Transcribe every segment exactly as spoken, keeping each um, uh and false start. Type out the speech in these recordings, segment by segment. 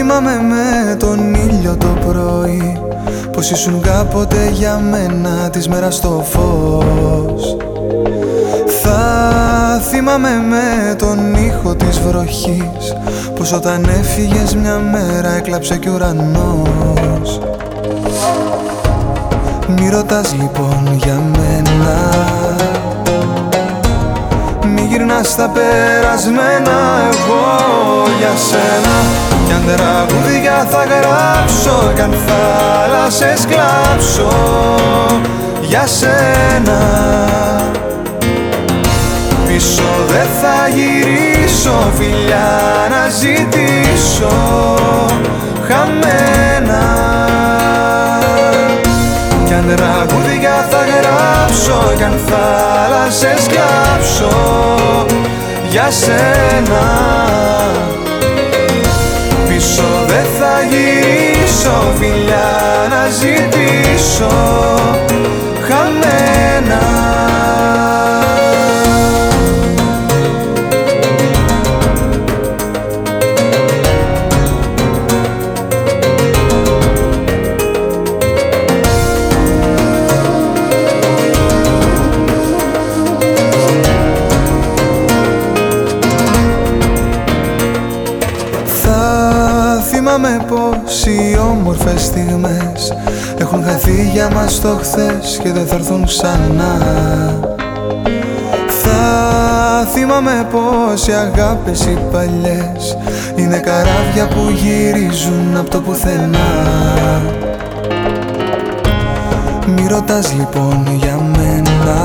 θυμάμαι με τον ήλιο το πρωί πως ήσουν κάποτε για μένα της μέρας το φως. Θα θυμάμαι με τον ήχο της βροχής πως όταν έφυγες μια μέρα έκλαψε κι ουρανός. Μη ρωτάς λοιπόν για μένα, μη γυρνάς στα περασμένα. Εγώ για σένα κι αν τραγούδια θα γράψω, κι αν θάλασσες κλάψω για σένα. Πίσω δεν θα γυρίσω, φιλιά να ζητήσω χαμένα. Κι αν τραγούδια θα γράψω, κι αν θάλασσες κλάψω για σένα. Πίσω δεν θα γυρίσω, φιλιά να ζητήσω χαμένα. Θυμάμαι πως οι όμορφες στιγμές έχουν χαθεί για μας το χθες και δεν θα έρθουν ξανά. Θα θυμάμαι πως οι αγάπες οι παλιές είναι καράβια που γυρίζουν από το πουθενά. Μη ρωτάς λοιπόν για μένα,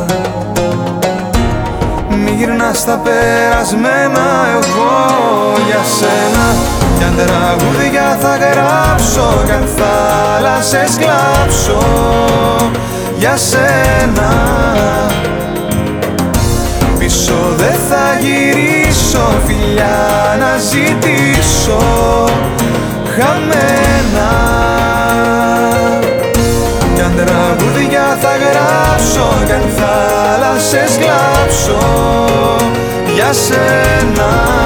μη γυρνάς στα περασμένα. Εγώ για σένα κι αν τραγούδια θα γράψω, κι αν θάλασσες κλάψω για σένα. Πίσω δεν θα γυρίσω, φιλιά να ζητήσω χαμένα. Κι αν τραγούδια θα γράψω, κι αν θάλασσες κλάψω για σένα.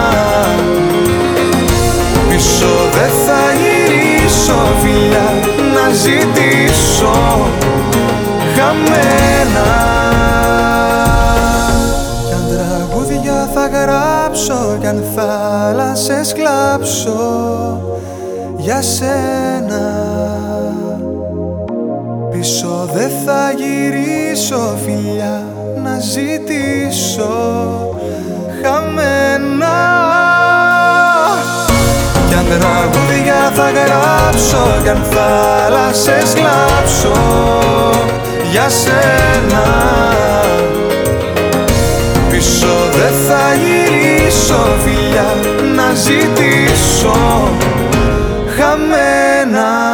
Πίσω δεν θα γυρίσω, φιλιά να ζητήσω χαμένα. Κι αν τραγούδια θα γράψω, κι αν θάλασσες κλάψω για σένα. Πίσω δεν θα γυρίσω, φιλιά να ζητήσω χαμένα. Κι αν τραγούδια θα γράψω, κι αν θάλασσες κλάψω για σένα. Πίσω δεν θα γυρίσω, φιλιά να ζητήσω χαμένα.